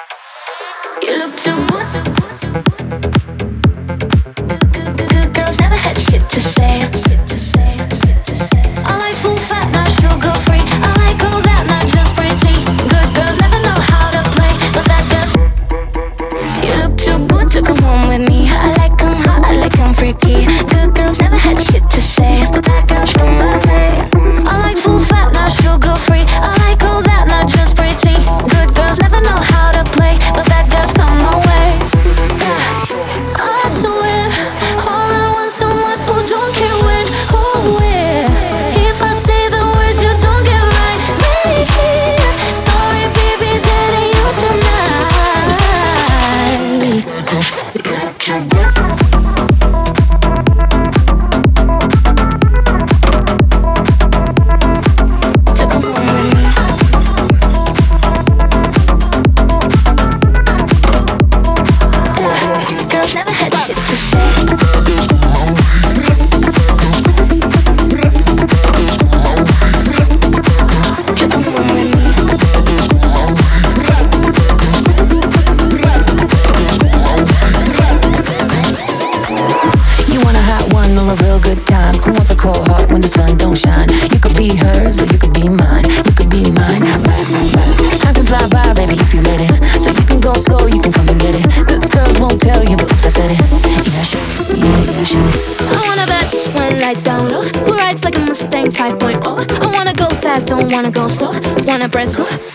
You look too good. Good girls never had shit to say. I like full fat, not sugar free. I like all that, not just pretty. Good girls never know how to play, but that girl. You look too good to come home with me. I like 'em hot, I like 'em freaky. Good girls never had shit to say, but bad girls come my way. I like full fat, not sugar free. I like all that, not just pretty. Good girls never know how to play, but bad girls come my way. I swear, all I want someone who don't care when or where. If I say the words you don't get right, right here. Sorry baby, that ain't you tonight. To come home with me. Girls never had shit to say. To come home with me. You want a hot one or a real good time? Who wants a cold heart when the sun don't shine? You could be hers or you could be mine. You could be mine. Time can fly by, baby, if you let it. So you can go slow, you can come and get it. Good girls won't tell you, but oops, I said it. Yeah, sure. Yeah, sure. I wanna bet when lights down low. Who rides like a Mustang 5.0? I wanna go fast, don't wanna go slow. Wanna press go.